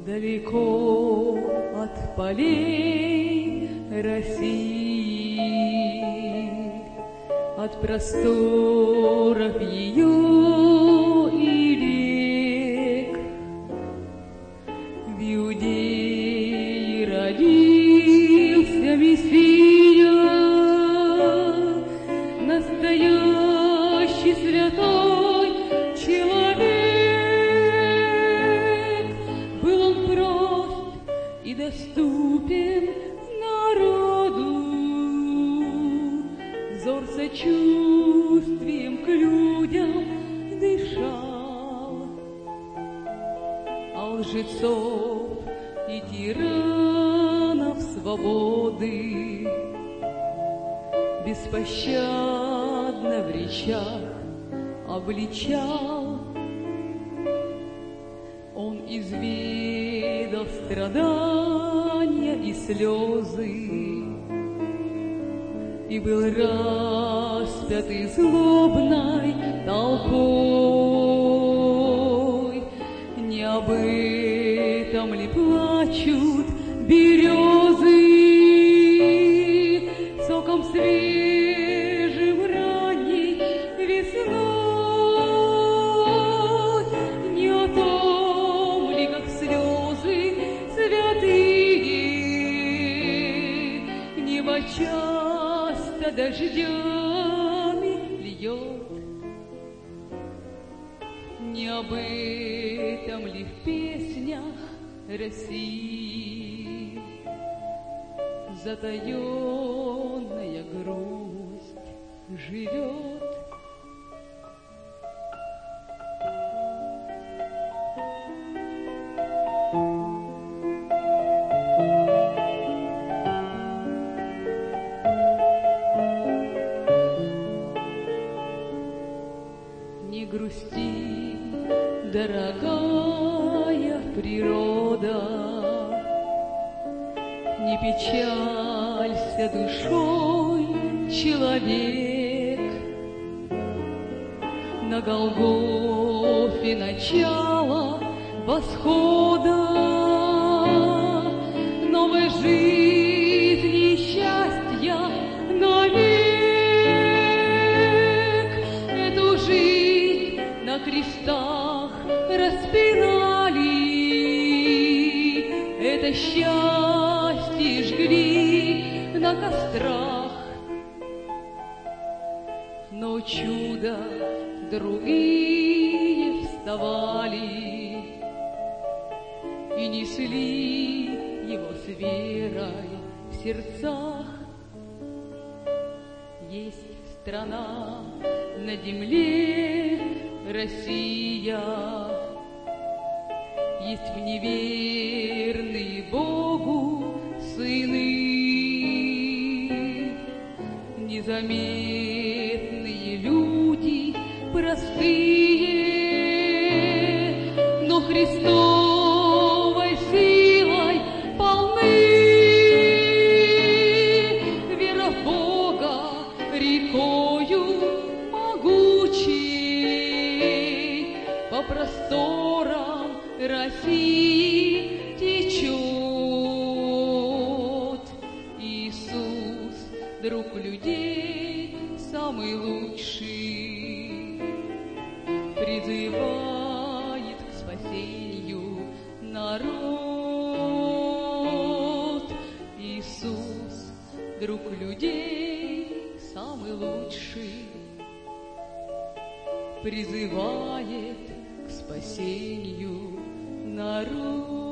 Далеко от полей России, от просторов ее и рек, в Иудее родился Мессия, настоящий святой человек. Был он прост и доступен народу, взор сочувствием к людям дышал, а лжецов и тиранов свободы беспощадно в речах обличал. Он изведал страдания и слезы и был распят и злобной толпой. Не об этом ли плачут березы, соком свежим ранней весной? Не о том ли, как слезы святые небо часто дождями льет? Не об этом ли в песнях России затаенная грусть живет? Не грусти, дорогая природа, не печалься душой, человек. На Голгофе начало восхода новой жизни и счастья навек. Эту жизнь на крестах распинали, это счастье жгли на кострах. Но чудо другие вставали и несли его с верой в сердцах. Есть страна на земле Россия, есть в неверные Богу сыны, незаметные люди простые, но Христовой силой полны. Вера в Бога рекою могучей по просторам России течет. Иисус, друг людей, самый лучший, призывает к спасению народ. Иисус, друг людей, самый лучший, призывает к спасению народ.